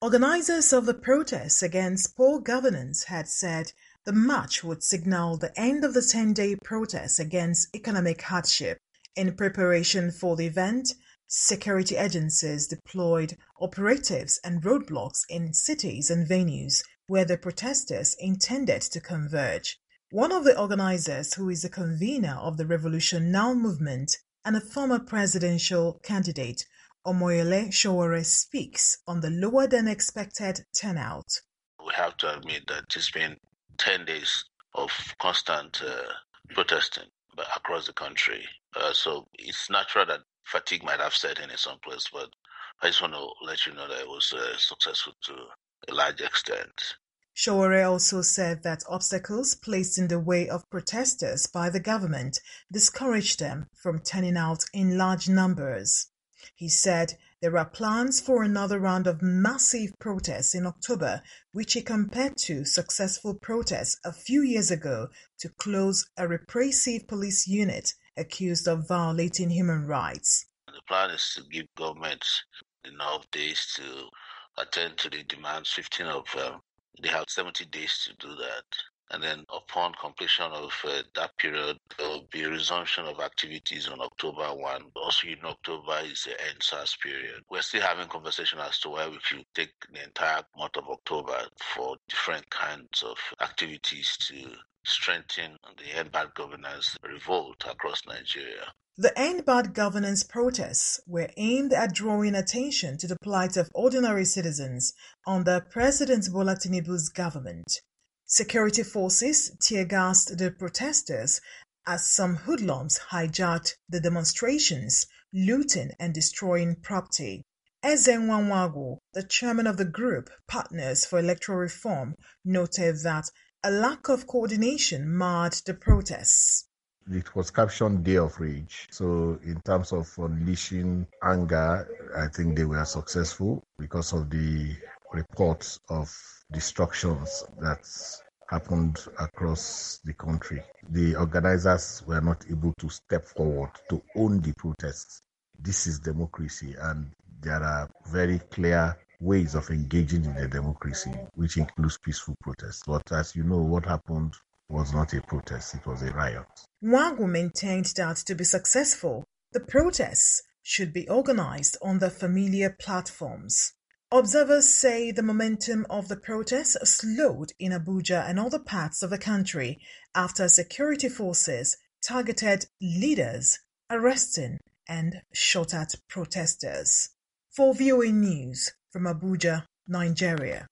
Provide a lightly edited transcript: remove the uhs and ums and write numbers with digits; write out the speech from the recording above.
Organizers of the protests against poor governance had said the march would signal the end of the 10-day protest against economic hardship. In preparation for the event, security agencies deployed operatives and roadblocks in cities and venues where the protesters intended to converge. One of the organizers, who is the convener of the Revolution Now movement and a former presidential candidate, Omoyele Sowore, speaks on the lower-than-expected turnout. We have to admit that it's been 10 days of constant protesting across the country. So it's natural that fatigue might have set in some place, but I just want to let you know that it was successful to a large extent. Sowore also said that obstacles placed in the way of protesters by the government discouraged them from turning out in large numbers. He said there are plans for another round of massive protests in October, which he compared to successful protests a few years ago to close a repressive police unit accused of violating human rights. The plan is to give government enough days to attend to the demands. 15 of they have 70 days to do that. And then upon completion of that period, there will be a resumption of activities on October 1. Also in October is the EndSARS period. We're still having conversation as to why we should take the entire month of October for different kinds of activities to strengthen the End Bad Governance revolt across Nigeria. The End Bad Governance protests were aimed at drawing attention to the plight of ordinary citizens under President Bola Tinubu's government. Security forces tear-gassed the protesters as some hoodlums hijacked the demonstrations, looting and destroying property. Ezenwa Nwagwu, the chairman of the group Partners for Electoral Reform, noted that a lack of coordination marred the protests. It was captioned Day of Rage. So in terms of unleashing anger, I think they were successful because of the reports of destructions that happened across the country. The organizers were not able to step forward to own the protests. This is democracy, and there are very clear ways of engaging in a democracy, which includes peaceful protests. But as you know, what happened was not a protest, it was a riot. Nwagwu maintained that to be successful, the protests should be organized on the familiar platforms. Observers say the momentum of the protests slowed in Abuja and other parts of the country after security forces targeted leaders, arresting and shot at protesters. For VOA News from Abuja, Nigeria.